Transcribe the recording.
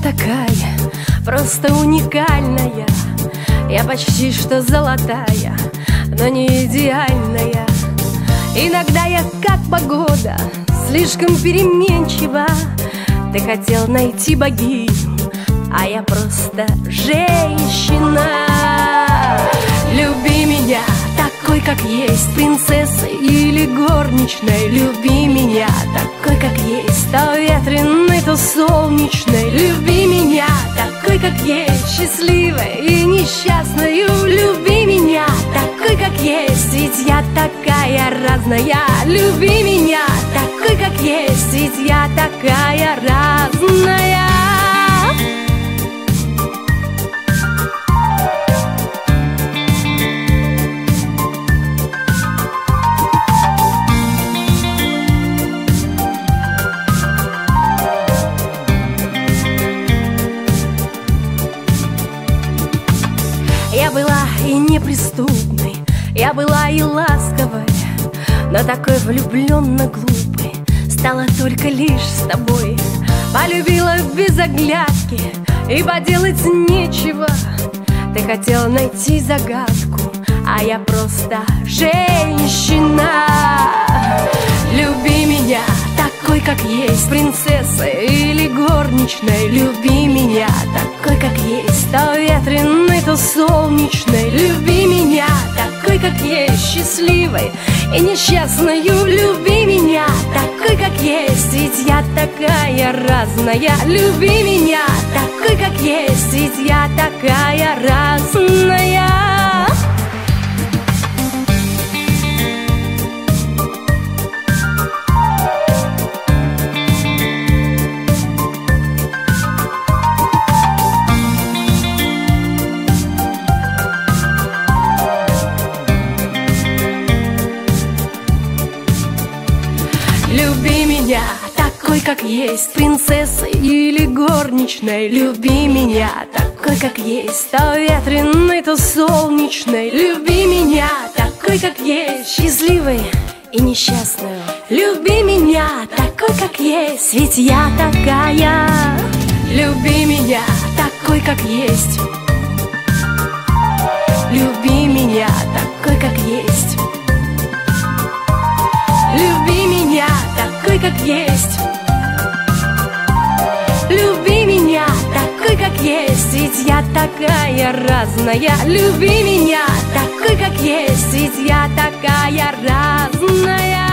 такая, просто уникальная. Я почти что золотая, но не идеальная. Иногда я как погода, слишком переменчива. Ты хотел найти богиню, а я просто женщина. Люби меня такой, как есть, принцессой или горничной. Люби меня такой, как есть, то ветреной, то солнечной. Люби меня такой, как есть, счастливой и несчастной. Люби меня такой, как есть, ведь я такая разная. Люби меня такой, как есть, ведь я такая разная. Я была и неприступной, я была и ласковой, но такой влюбленно глупой стала только лишь с тобой. Полюбила без оглядки, и поделать нечего. Ты хотел найти загадку, а я просто женщина. Люби меня такой, как есть, принцессой или горничной. Люби меня такой, как есть, то ветреной, то солнечной. Люби меня такой, как есть, счастливой и несчастной. Люби меня такой, как есть, ведь я такая разная. Люби меня такой, как есть, ведь я такая разная. Люби меня такой, как есть, принцессой или горничной. Люби меня такой, как есть, то ветреной, то солнечной. Люби меня такой, как есть, счастливой и несчастную. Люби меня такой, как есть, ведь я такая. Люби меня такой, как есть. Люби меня такой, как есть. Люби меня такой, как есть. Люби меня такой, как есть, ведь я такая разная. Люби меня такой, как есть, ведь я такая разная.